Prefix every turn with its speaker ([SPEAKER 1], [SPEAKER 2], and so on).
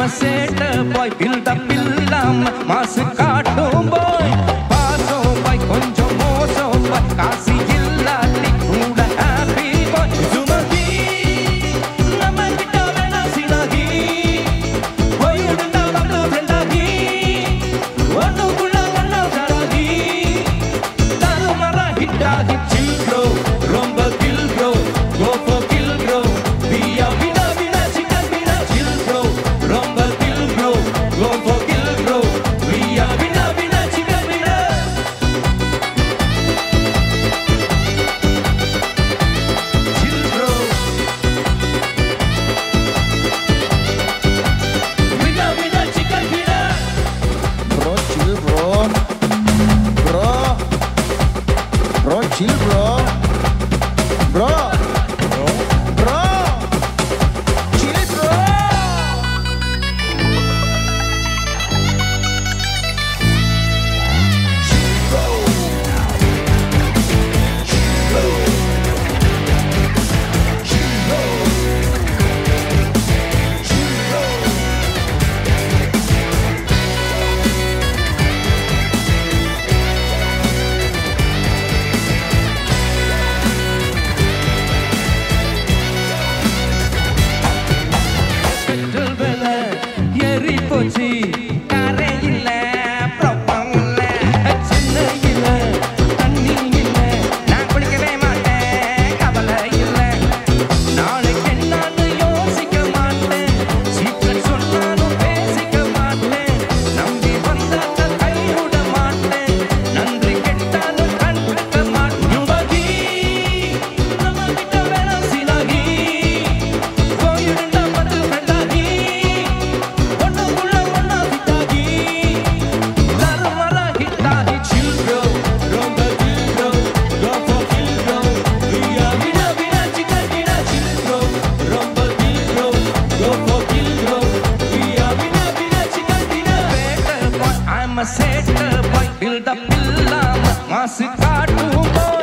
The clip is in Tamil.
[SPEAKER 1] I'm a setter boy, build up illam, masu kaattum boy. Paaso boy, konjam moso boy, kaasi illati kuda happy boy. Sumagi, nama kita vena silagi, boy udunda vandu friendagi, vandu kulla vandu saragi. Tarumara hittagi chill bro, romba kill bro, go for kill bro. Via vida vida chicken vida chill bro, romba kill bro, go for kill bro. Via vida vida chicken vida. Chill bro. Vida vida chicken vida.
[SPEAKER 2] Bro, chill bro. Bro, chill bro. Bro, chill bro.
[SPEAKER 1] Petrol விலை ஏறி போச்சு, காரே இல்ல, ப்ராப்ளம் இல்ல. சென்னையில தண்ணி இல்ல, நான் குளிக்கவே மாட்டேன், கவலை இல்ல. நாளைக்கு என்னான்னு யோசிக்க மாட்டேன், சீக்கிரம் சொன்னாலும் பேசிக்க மாட்டேன். நம்பி வந்தாக்க கைவிட மாட்டேன், நன்றி கெட்டாலும் கண்டுக்க மாட்டேன். யுவதி, நம்ம கிட்ட வேணாம் சிலாகி, போயிருந்தா பத்து ஃப்ரெண்டாகி, ஒண்ணுக்குள்ள ஒண்ணா ஃபிட்டாகி. தருமரா ஹிட்டாகி chill bro, ரொம்ப chill bro, go for kill bro. வியா வினா வினா chicken வினா chill bro, ரொம்ப chill bro, go for kill bro. வியா வினா வினா chicken வினா. Better boy, I'm a setter boy, build up illam, masu kaattum boy.